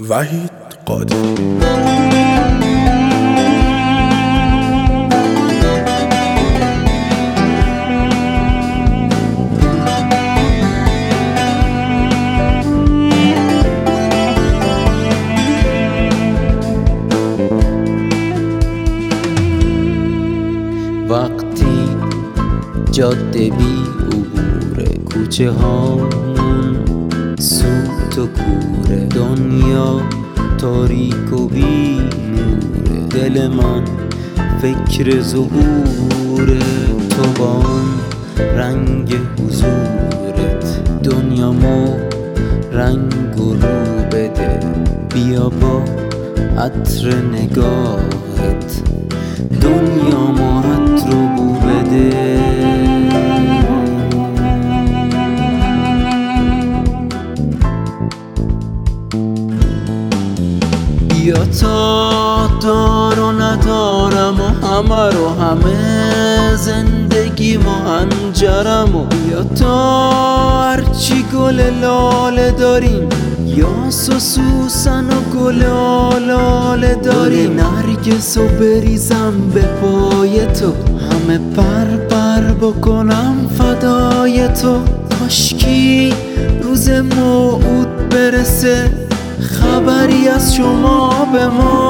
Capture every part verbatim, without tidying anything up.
وحید قادری. وقتی جاده بی عبوره، کوچه هامون سوت و کوره، دنیا تاریک و بی نوره، دل من فکر ظهوره، تو با آن رنگ حضورت دنیامو رنگ و رو بده، بیا با عطر نگاهت دنیامو عطر و بو بده. بیا تا دار و ندارم و همه رو همه زندگی مهنجرم، و بیا تا هرچی گل لاله داریم یاس و سوسن و گل آلاله داریم، نرگس و بریزم به پای تو، همه پر پر بکنم فدای تو، کاشکی روز موعود برسه خبری از شما به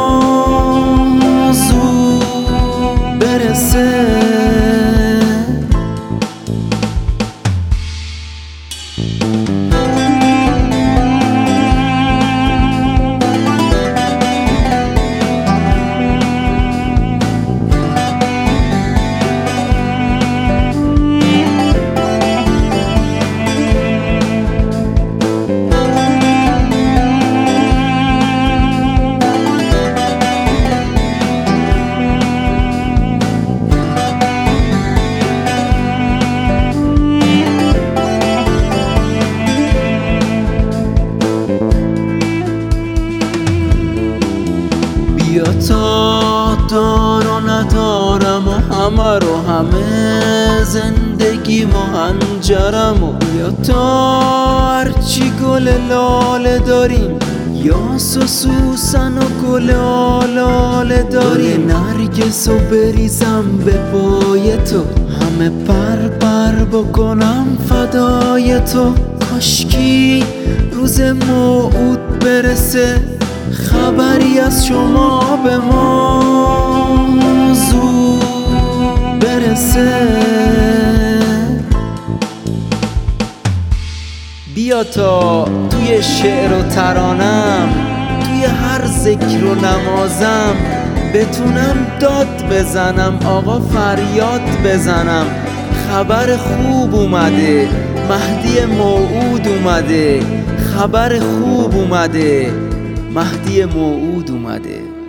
ما زود برسه. بیا تا دار و ندارم و همه رو همه زندگی مهنجرم، و بیا تا هرچی گل لاله داریم یاس و سوسن و گل آلاله داریم، نرگس و بریزم به پای تو، همه پر پر بکنم فدای تو، کاشکی روز موعود برسه خبری از شما به ما زود برسه. بیا تا توی شعر و ترانم، توی هر ذکر و نمازم بتونم داد بزنم، آقا فریاد بزنم، خبر خوب اومده، مهدی موعود اومده، خبر خوب اومده، مهدی موعود اومده.